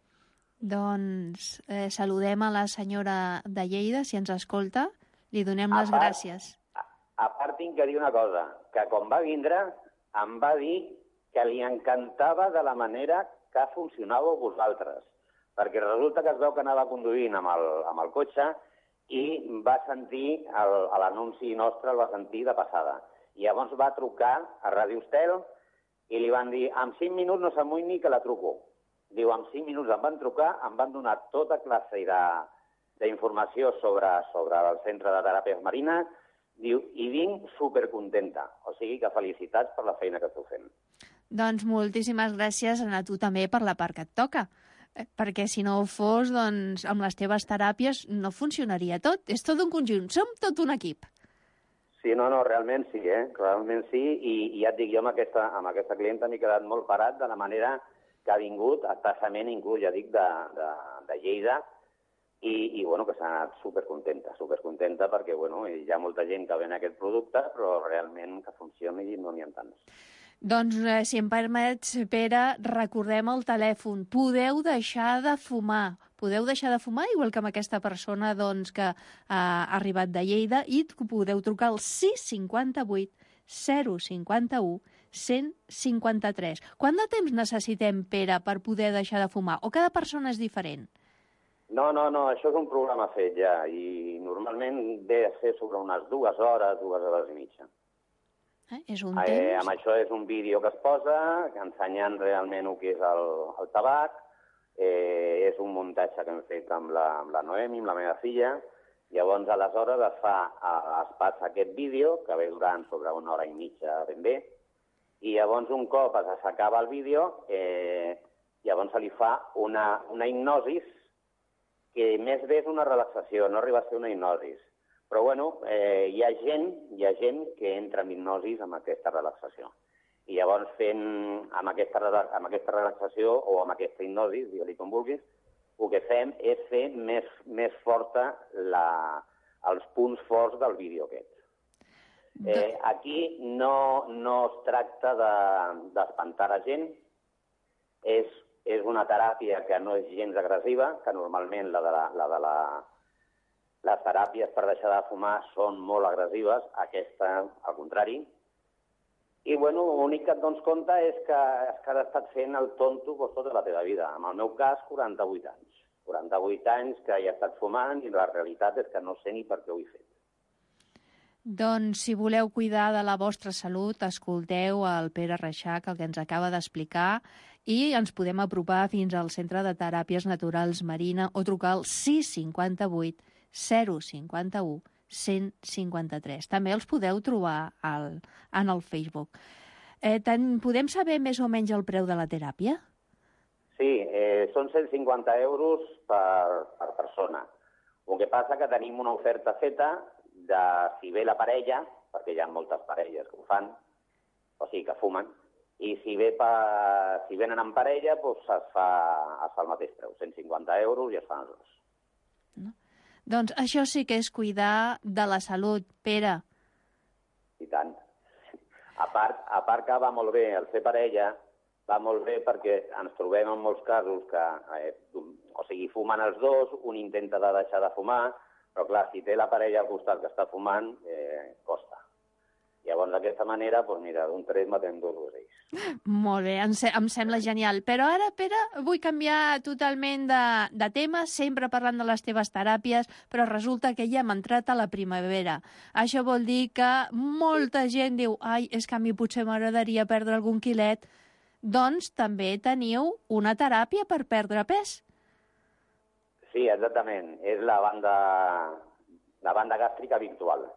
Doncs saludem a la senyora de Lleida, si ens escolta, li donem les gràcies. A part, tinc que dir una cosa, que quan va vindre em va dir que li encantava de la manera que funcionàveu vosaltres, perquè resulta que es veu que anava conduint amb el cotxe i va sentir, l'anunci nostre el va sentir de passada. I llavors va trucar a Ràdio Estel i li van dir en 5 minuts no s'amoïni que la truco. Diu, en 5 minuts em van trucar, em van donar tota classe d'informació sobre el centre de teràpies marines, diu, i vinc supercontenta. O sigui que felicitats per la feina que esteu fent. Doncs moltíssimes gràcies a tu també per la part que et toca. Perquè si no ho fos, doncs, amb les teves teràpies no funcionaria tot. És tot un conjunt, som tot un equip. Sí, no, realment sí, realment sí, i ja et dic, jo amb aquesta clienta m'he quedat molt parat de la manera que ha vingut, especialment inclús, ja dic, de Lleida, i bueno, que s'ha anat supercontenta, perquè, bueno, hi ha molta gent que ven aquest producte, però realment que funcioni no n'hi ha tants. Doncs, si em permets, Pere, recordem el telèfon. Podeu deixar de fumar, igual que amb aquesta persona doncs, que ha arribat de Lleida, i podeu trucar al 658 051 153. Quant de temps necessitem, Pere, per poder deixar de fumar? O cada persona és diferent? No, això és un programa fet ja, i normalment ve a ser sobre unes 2 hores i mitja. És un temps... Amb això és un vídeo que es posa, ensenyant realment el que és el tabac. És un muntatge que hem fet amb la Noemi, amb la meva filla. Llavors, aleshores, es passa aquest vídeo, que ve durant sobre 1 hora i mitja ben bé, i llavors un cop s'acaba el vídeo, llavors se li fa una hipnosi, que més bé és una relaxació, no arriba a ser una hipnosi. Però, bueno, hi ha gent que entra en hipnosi amb aquesta relaxació. I llavors fent amb aquesta relaxació o amb aquesta hipnosi, digue-li com vulguis, el que fem és fer més forta els punts forts del vídeo aquest. Aquí no es tracta d'espantar la gent, és una teràpia que no és gens agressiva, que normalment les teràpies per deixar de fumar són molt agressives, aquesta al contrari. I, bueno, l'únic que et dones compte és que has estat fent el tonto tota la teva vida. En el meu cas, 48 anys. 48 anys que he estat fumant i la realitat és que no sé ni per què ho he fet. Doncs, si voleu cuidar de la vostra salut, escolteu el Pere Reixac, el que ens acaba d'explicar, i ens podem apropar fins al Centre de Teràpies Naturals Marina o trucar al 658 051 153. També els podeu trobar en el Facebook. Podem saber més o menys el preu de la teràpia? Sí, són 150 euros per persona. El que passa que tenim una oferta feta de si ve la parella, perquè hi ha moltes parelles que ho fan, o sigui, que fumen, i si venen en parella, doncs es fa el mateix preu, 150 euros i es fan els dos. No? Doncs això sí que és cuidar de la salut, Pere. I tant. A part que va molt bé el fer parella, va molt bé perquè ens trobem en molts casos que, fumen els dos, un intenta de deixar de fumar, però clar, si té la parella al costat que està fumant, costa. Llavors, d'aquesta manera, doncs mira, d'un tret matem dos ocells. Molt bé, em sembla genial. Però ara, Pere, vull canviar totalment de tema, sempre parlant de les teves teràpies, però resulta que ja hem entrat a la primavera. Això vol dir que molta gent diu ai, és que a mi potser m'agradaria perdre algun quilet. Doncs també teniu una teràpia per perdre pes. Sí, exactament. És la banda gàstrica virtual.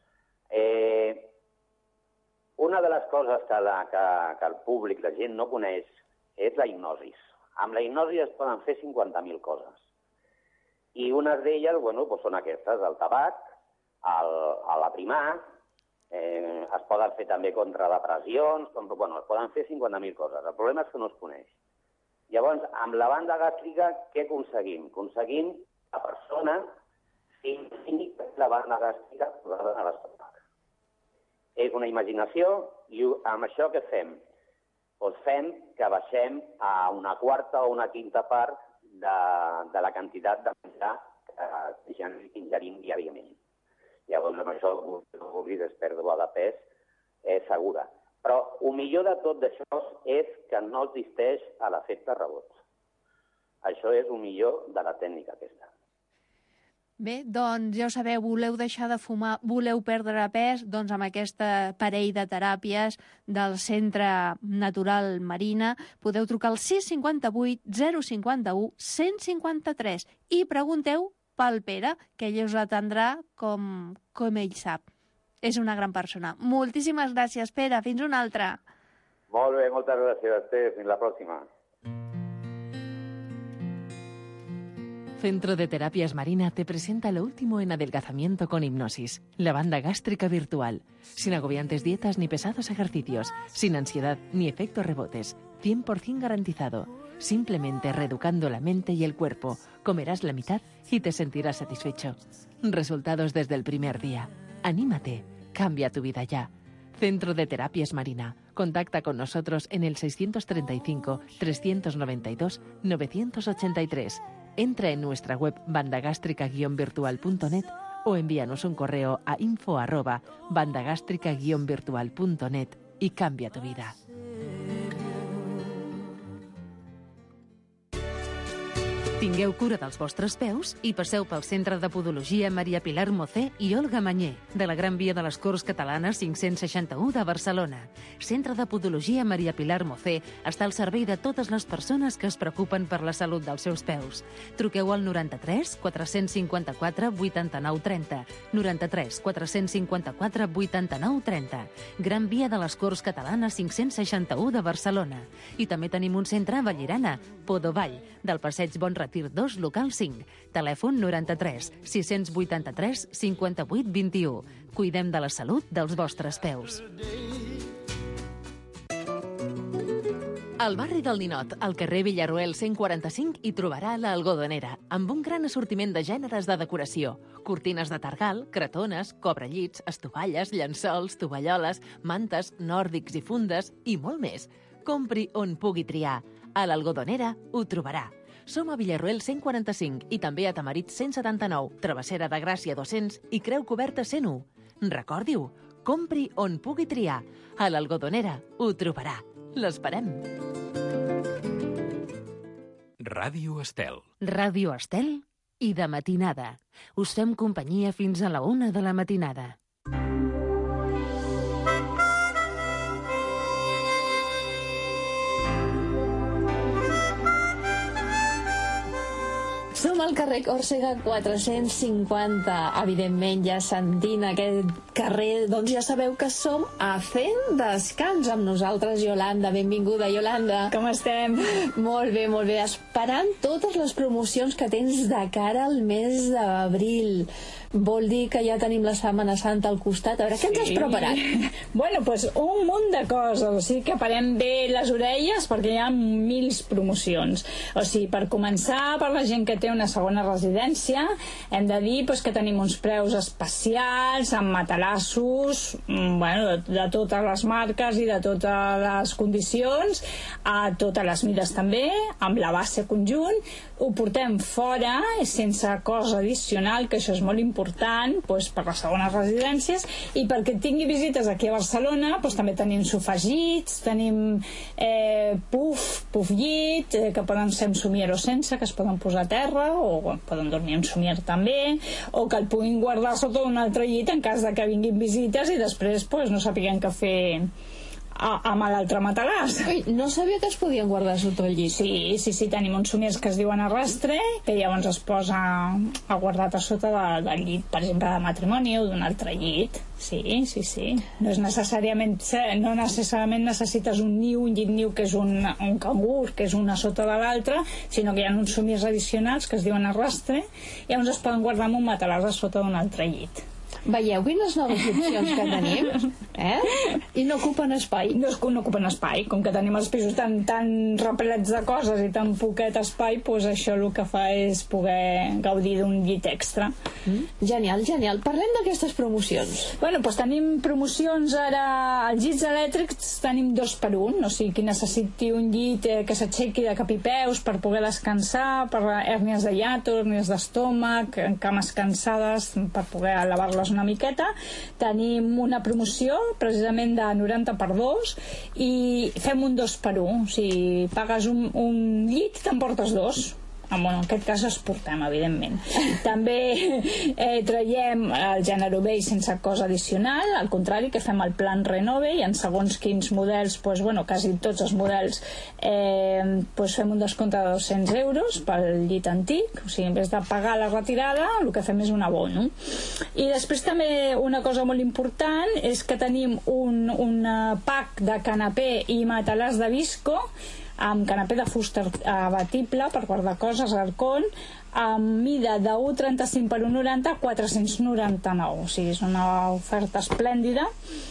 Una de les coses que el públic, la gent no coneix, és la hipnosi. Amb la hipnosi es poden fer 50.000 coses. I unes d'elles, són aquestes, el tabac, l'aprimar, es poden fer també contra depressions, es poden fer 50.000 coses. El problema és que no es coneix. Llavors, amb la banda gàstrica, què aconseguim? Aconseguim que la persona tingui la banda gàstrica posada a l'estómac. És una imaginació i amb això què fem? Doncs fem que baixem a una quarta o una quinta part de la quantitat de menjar que ja ingerim diàriament. Llavors, amb això, no vulguis, és pèrdua de pes segura. Però el millor de tot d'això és que no existeix l'efecte rebot. Això és el millor de la tècnica aquesta. Bé, doncs ja ho sabeu, voleu deixar de fumar, voleu perdre pes, doncs amb aquesta parell de teràpies del Centre Natural Marina podeu trucar al 658 051 153 i pregunteu pel Pere, que ell us atendrà com ell sap. És una gran persona. Moltíssimes gràcies, Pere. Fins una altra. Molt bé, moltes gràcies, Esther. Fins la pròxima. Centro de Terapias Marina te presenta lo último en adelgazamiento con hipnosis, la banda gástrica virtual, sin agobiantes dietas ni pesados ejercicios, sin ansiedad ni efectos rebotes, 100% garantizado. Simplemente reeducando la mente y el cuerpo, comerás la mitad y te sentirás satisfecho. Resultados desde el primer día. Anímate, cambia tu vida ya. Centro de Terapias Marina. Contacta con nosotros en el 635 392 983. Entra en nuestra web bandagástrica-virtual.net o envíanos un correo a info@bandagástrica-virtual.net y cambia tu vida. Tingueu cura dels vostres peus i passeu pel Centre de Podologia Maria Pilar Mocé i Olga Mañé, de la Gran Via de les Corts Catalanes 561 de Barcelona. Centre de Podologia Maria Pilar Mocé està al servei de totes les persones que es preocupen per la salut dels seus peus. Truqueu al 93 454 89 30, 93 454 89 30. Gran Via de les Corts Catalanes 561 de Barcelona. I també tenim un centre a Vallirana, Podovall, del Passeig Bon Retir 2, local 5. Telèfon 93 683 58 21. Cuidem de la salut dels vostres peus. Al barri del Ninot, al carrer Villarroel 145, hi trobarà l'Algodonera, amb un gran assortiment de gèneres de decoració. Cortines de targal, cretones, cobrellits, estovalles, llençols, tovalloles, mantes, nòrdics i fundes i molt més. Compri on pugui triar. A l'Algodonera ho trobarà. Som a Villarroel 145 i també a Tamarit 179, Travessera de Gràcia 200 i Creu Coberta 101. Recordi-ho, compri on pugui triar. A l'Algodonera ho trobarà. L'esperem. Ràdio Estel. Ràdio Estel i de matinada. Us fem companyia fins a la 1 de la matinada. Som al carrer Còrsega 450. Evidentment, ja sentint aquest carrer, doncs ja sabeu que som a Fent Descans amb nosaltres, Iolanda. Benvinguda, Iolanda. Com estem? Molt bé, molt bé. Esperant totes les promocions que tens de cara al mes d'abril. Vol dir que ja tenim la Setmana Santa al costat. A veure, què ens has preparat? Bueno, doncs un munt de coses. O sigui que parem bé les orelles perquè hi ha mils promocions. O sigui, per començar, per la gent que té una segona residència, hem de dir doncs, que tenim uns preus especials amb matalassos, bueno, de totes les marques i de totes les condicions, a totes les mides també, amb la base conjunt. Ho portem fora, sense cost addicional, que això és molt important, doncs, per les segones residències, i perquè tingui visites aquí a Barcelona doncs, també tenim sofagits, tenim puff llit, que poden ser amb somier o sense, que es poden posar a terra, o poden dormir amb somier també, o que el puguin guardar sota un altre llit en cas de que vinguin visites i després doncs, no sapiguen què fer amb l'altre matalàs. Ui, no sabia que es podien guardar sota el llit. Sí, tenim uns somiers que es diuen arrastre, que llavors es posa a guardar a sota del llit, per exemple, de matrimoni o d'un altre llit. Sí. No necessàriament necessites un llit niu, que és un cangur, que és una sota de l'altra, sinó que hi ha uns somiers addicionals que es diuen arrastre, i llavors es poden guardar amb un matalàs a sota d'un altre llit. Veieu quines noves opcions que tenim? I no ocupen espai. No ocupen espai. Com que tenim els pisos tan replets de coses i tan poquet espai, doncs això el que fa és poder gaudir d'un llit extra. Genial. Parlem d'aquestes promocions. Bueno, doncs tenim promocions ara. Els llits elèctrics tenim 2 per 1, o sigui, qui necessiti un llit que s'aixequi de cap i peus per poder descansar, per hèrnies de hiato, hèrnies d'estómac, cames cansades, per poder elevar-les una miqueta. Tenim una promoció precisament de 90 per 2 i fem un 2 per 1, o sigui, pagues un llit, t'emportes 2. Bueno, en aquest cas es portem, evidentment. També traiem el gènere vell sense cost addicional, al contrari, que fem el plan Renove, i en segons quins models, doncs, bueno, quasi tots els models, doncs fem un descompte de 200 euros pel llit antic, o sigui, en vez de pagar la retirada, el que fem és un abono. I després també una cosa molt important és que tenim un pack de canapé i matalàs de Visco, amb canapé de fusta abatible per guardar coses, arcón, amb mida de 1,35 per 1,90 a 499, o sigui, és una oferta esplèndida.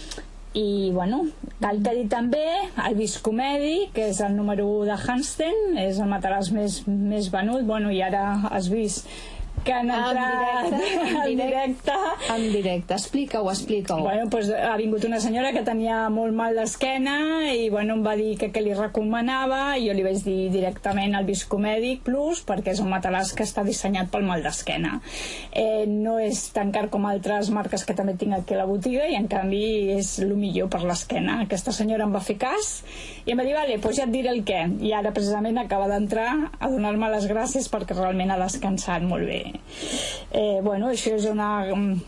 I bueno, cal que dir també el Viscomedi, que és el número 1 de Hansten, és el matalàs més venut, bueno, i ara has vist que han entrat en directe. Explica-ho. Bueno, doncs ha vingut una senyora que tenia molt mal d'esquena i bueno, em va dir que li recomanava, i jo li vaig dir directament el Viscomedic Plus, perquè és un matalàs que està dissenyat pel mal d'esquena. No és tan car com altres marques que també tinc aquí a la botiga, i en canvi és el millor per l'esquena. Aquesta senyora em va fer cas i em va dir, vale, doncs ja et diré el què, i ara precisament acaba d'entrar a donar-me les gràcies perquè realment ha descansat molt bé. Bueno, això és una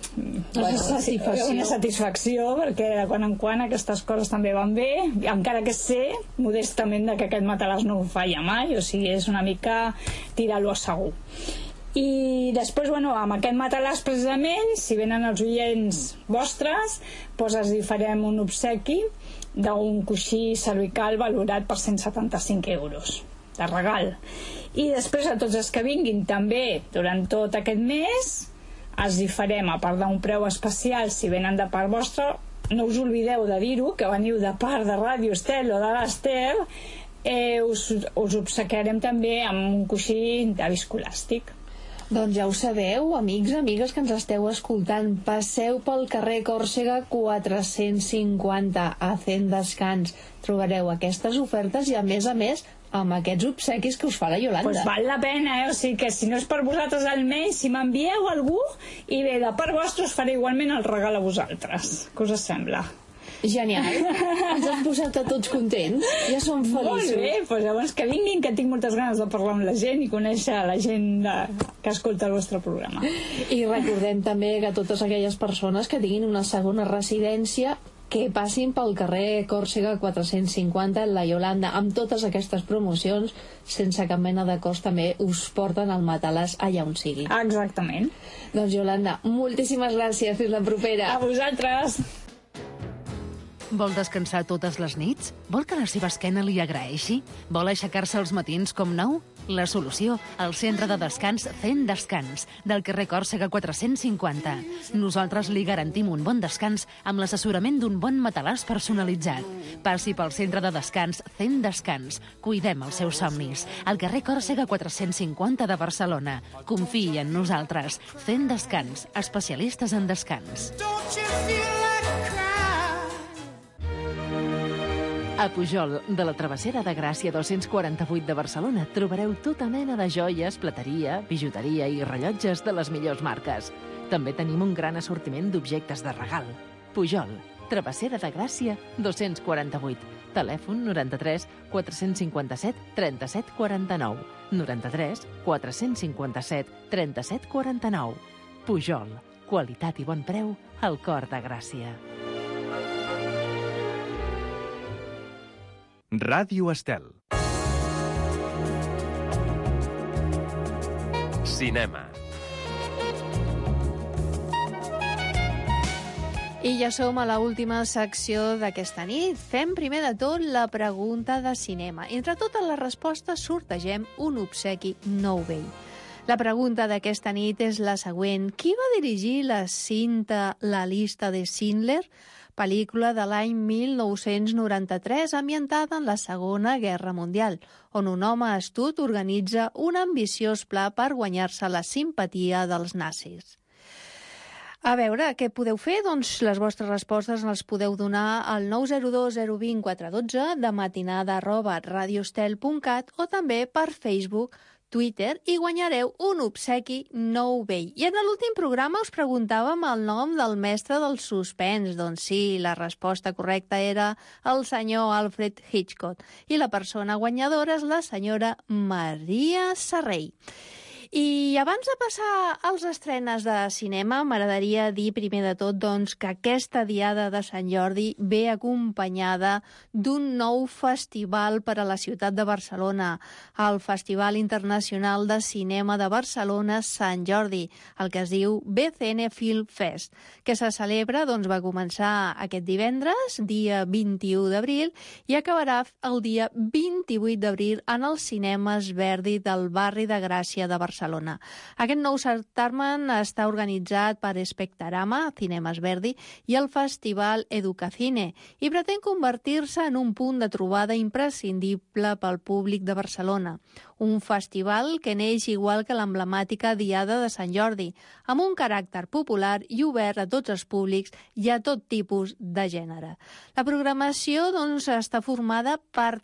satisfacció, perquè de quan en quan aquestes coses també van bé, encara que sé modestament que aquest matalàs no ho falla mai, o sigui, és una mica tirar-lo a segur. I després, bueno, amb aquest matalàs precisament, si venen els oients vostres, doncs els farem un obsequi d'un coixí cervical valorat per 175 euros de regal. I després a tots els que vinguin també durant tot aquest mes els hi farem, a part d'un preu especial si venen de part vostra, no us oblideu de dir-ho, que veniu de part de Ràdio Estel o de l'Ester, us obsequiarem també amb un coixí de viscoelàstic. Doncs ja ho sabeu, amics, amigues que ens esteu escoltant, passeu pel carrer Còrsega 450 a Fent Descans, trobareu aquestes ofertes i a més amb aquests obsequis que us fa la Iolanda. Pues val la pena, o sigui que si no és per vosaltres almenys, si m'envieu algú, i bé, de part vostra us faré igualment el regal a vosaltres. Què us sembla? Genial, ens has posat a tots contents, ja som feliços. Molt bé, doncs llavors que vinguin, que tinc moltes ganes de parlar amb la gent i conèixer la gent que escolta el vostre programa. I recordem també que totes aquelles persones que tinguin una segona residència que passin pel carrer Còrsega 450, la Iolanda, amb totes aquestes promocions, sense cap mena de cost, també us porten al matalàs allà on sigui. Exactament. Doncs, Iolanda, moltíssimes gràcies. Fins la propera. A vosaltres. Vol descansar totes les nits? Vol que la seva esquena li agraeixi? Vol aixecar-se als matins com nou? La solució, al centre de descans Zen Descans, del carrer Còrsega 450. Nosaltres li garantim un bon descans amb l'assessorament d'un bon matalàs personalitzat. Passi pel centre de descans Zen Descans. Cuidem els seus somnis. Al carrer Còrsega 450 de Barcelona. Confiï en nosaltres. Zen Descans, especialistes en descans. A Pujol, de la Travessera de Gràcia 248 de Barcelona, trobareu tota mena de joies, plateria, bijuteria i rellotges de les millors marques. També tenim un gran assortiment d'objectes de regal. Pujol, Travessera de Gràcia 248. Telèfon 93 457 37 49. 93 457 37 49. Pujol, qualitat i bon preu al cor de Gràcia. Ràdio Estel. Cinema. I ja som a l'última secció d'aquesta nit. Fem primer de tot la pregunta de cinema. Entre totes les respostes sortegem un obsequi nou vell. La pregunta d'aquesta nit és la següent. Qui va dirigir la cinta La llista de Schindler, pel·lícula de l'any 1993 ambientada en la Segona Guerra Mundial, on un home astut organitza un ambiciós pla per guanyar-se la simpatia dels nazis? A veure, què podeu fer? Doncs les vostres respostes les podeu donar al 902 020 412 de matinada@radioestel.cat o també per Facebook, Twitter, i guanyareu un obsequi nou vell. I en l'últim programa us preguntàvem el nom del mestre del suspens. Doncs sí, la resposta correcta era el senyor Alfred Hitchcock. I la persona guanyadora és la senyora Maria Serrell. I abans de passar als estrenes de cinema, m'agradaria dir primer de tot doncs, que aquesta diada de Sant Jordi ve acompanyada d'un nou festival per a la ciutat de Barcelona, el Festival Internacional de Cinema de Barcelona Sant Jordi, el que es diu BCN Film Fest, que se celebra, doncs va començar aquest divendres, dia 21 d'abril, i acabarà el dia 28 d'abril en els cinemes Verdi del barri de Gràcia de Barcelona. Aquest nou certamen està organitzat per Espectarama, Cinemes Verdi, i el Festival Educacine, i pretén convertir-se en un punt de trobada imprescindible pel públic de Barcelona. Un festival que neix igual que l'emblemàtica Diada de Sant Jordi, amb un caràcter popular i obert a tots els públics i a tot tipus de gènere. La programació doncs, està formada per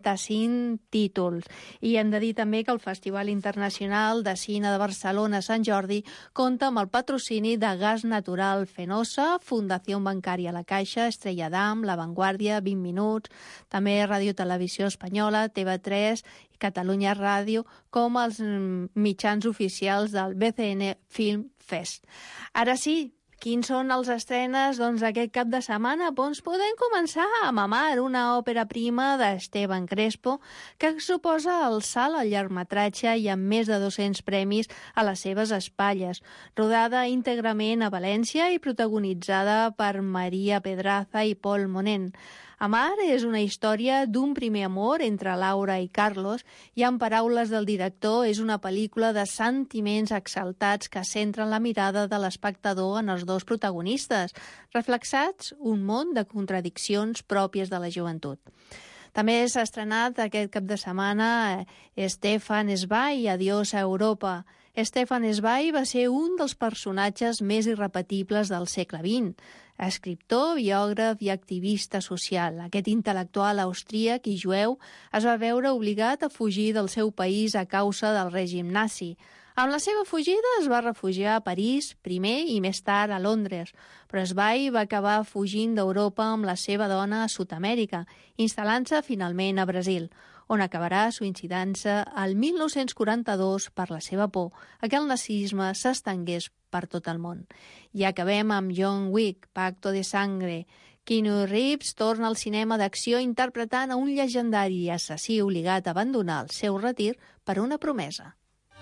35 títols, i hem de dir també que el Festival Internacional de Cine de Barcelona Sant Jordi compta amb el patrocini de Gas Natural Fenosa, Fundació Bancària La Caixa, Estrella d'Am, La Vanguardia, 20 Minuts, també Ràdio Televisió Espanyola, TV3 i Catalunya Ràdio, com els mitjans oficials del BCN Film Fest. Ara sí, quins són els estrenes aquest cap de setmana? Doncs podem començar amb Amar, una òpera prima d'Esteban Crespo, que suposa el salt al llargmetratge i amb més de 200 premis a les seves espatlles, rodada íntegrament a València i protagonitzada per Maria Pedraza i Pol Monén. Amar és una història d'un primer amor entre Laura i Carlos i, en paraules del director, és una pel·lícula de sentiments exaltats que centren la mirada de l'espectador en els dos protagonistes, reflexats un món de contradiccions pròpies de la joventut. També s'ha estrenat aquest cap de setmana Stefan Zweig, Adiós a Europa. Stefan Zweig va ser un dels personatges més irrepetibles del segle XX. Escriptor, biògraf i activista social. Aquest intel·lectual austríac i jueu es va veure obligat a fugir del seu país a causa del règim nazi. Amb la seva fugida es va refugiar a París, primer, i més tard a Londres. Però Zweig va acabar fugint d'Europa amb la seva dona a Sud-amèrica, instal·lant-se finalment a Brasil, on acabarà suïcidant-se el 1942 per la seva por que el nazisme s'estengués per tot el món. I acabem amb John Wick, Pacto de Sangre, Keanu Reeves torna al cinema d'acció interpretant a un llegendari assassí obligat a abandonar el seu retir per una promesa.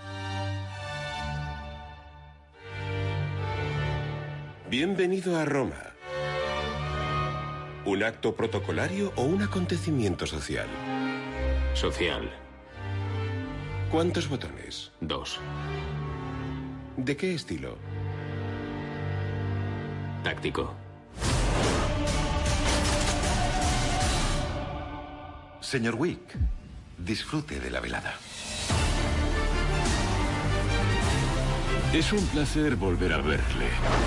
Bienvenido a Roma. ¿Un acto protocolario o un acontecimiento social? Social. ¿Cuántos botones? 2. ¿De qué estilo? Táctico. Señor Wick, disfrute de la velada. Es un placer volver a verle.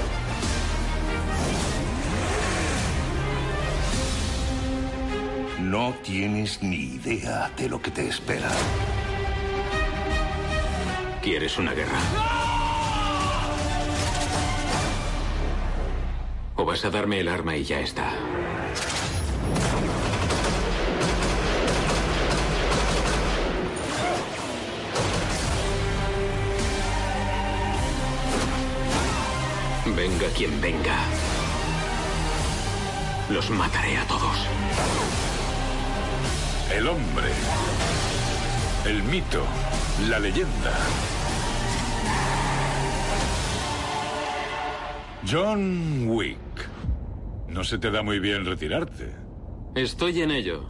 No tienes ni idea de lo que te espera. ¿Quieres una guerra? ¿O vas a darme el arma y ya está? Venga quien venga. Los mataré a todos. El hombre, el mito, la leyenda. John Wick. No se te da muy bien retirarte. Estoy en ello.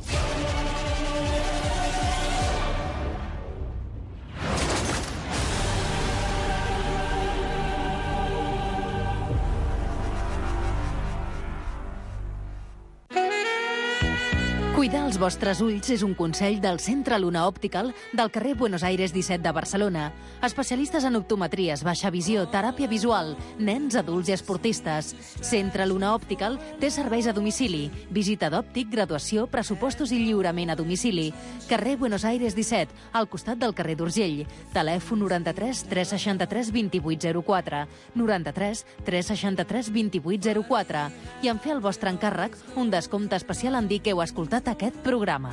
Cuidar els vostres ulls és un consell del Centre Luna Optical del carrer Buenos Aires 17 de Barcelona. Especialistes en optometries, baixa visió, teràpia visual, nens, adults i esportistes. Centre Luna Optical té serveis a domicili, visita d'òptic, graduació, pressupostos i lliurament a domicili. Carrer Buenos Aires 17, al costat del carrer d'Urgell. Telèfon 93 363 2804, 93 363 2804. I en fer el vostre encàrrec, un descompte especial en dir que heu escoltat aquest programa.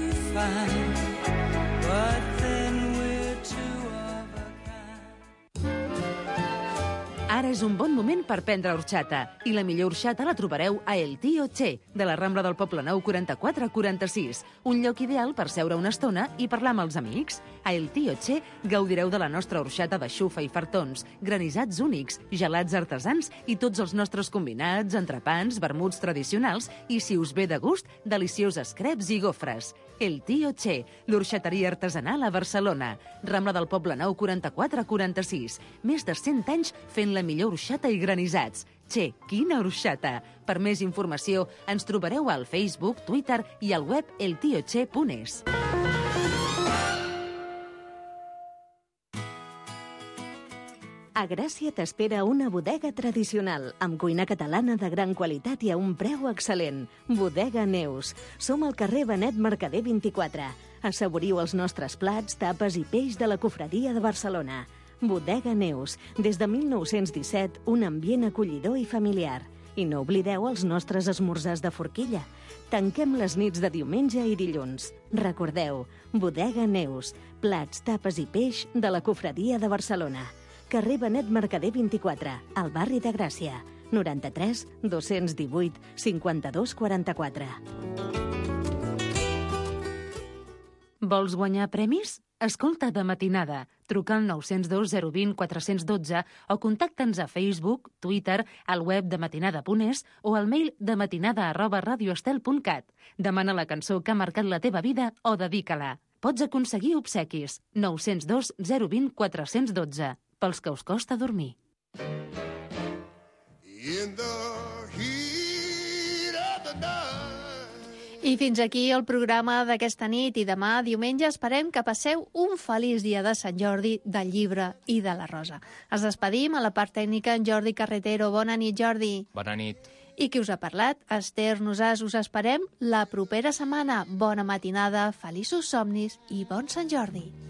Ara és un bon moment per prendre horxata. I la millor horxata la trobareu a El Tío Che, de la Rambla del Poblenou 4446. Un lloc ideal per seure una estona i parlar amb els amics. A El Tío Che gaudireu de la nostra horxata de xufa i fartons, granissats únics, gelats artesans i tots els nostres combinats, entrepans, vermuts tradicionals i, si us ve de gust, delicioses creps i gofres. El Tío Che, l'orxateria artesanal a Barcelona. Rambla del Poblenou 4446. Més de 100 anys fent la millor orxata i granissats. Che, quina orxata! Per més informació ens trobareu al Facebook, Twitter i al web eltioche.es. A Gràcia t'espera una bodega tradicional, amb cuina catalana de gran qualitat i a un preu excel·lent. Bodega Neus. Som al carrer Benet Mercader 24. Assaboriu els nostres plats, tapes i peix de la Cofradia de Barcelona. Bodega Neus. Des de 1917, un ambient acollidor i familiar. I no oblideu els nostres esmorzars de forquilla. Tanquem les nits de diumenge i dilluns. Recordeu, Bodega Neus. Plats, tapes i peix de la Cofradia de Barcelona. Carrer Benet Mercader 24, al barri de Gràcia. 93 218 52 44. Vols guanyar premis? Escolta De Matinada. Truca al 902 020 412 o contacta'ns a Facebook, Twitter, al web dematinada.es o al mail dematinada@radioestel.cat. Demana la cançó que ha marcat la teva vida o dedica-la. Pots aconseguir obsequis. 902 020 412. Pels que us costa dormir. I fins aquí el programa d'aquesta nit i demà, diumenge, esperem que passeu un feliç dia de Sant Jordi, del llibre i de la rosa. Ens despedim a la part tècnica en Jordi Carretero. Bona nit, Jordi. Bona nit. I qui us ha parlat? Esther Nosàs. Us esperem la propera setmana. Bona matinada, feliços somnis i bon Sant Jordi.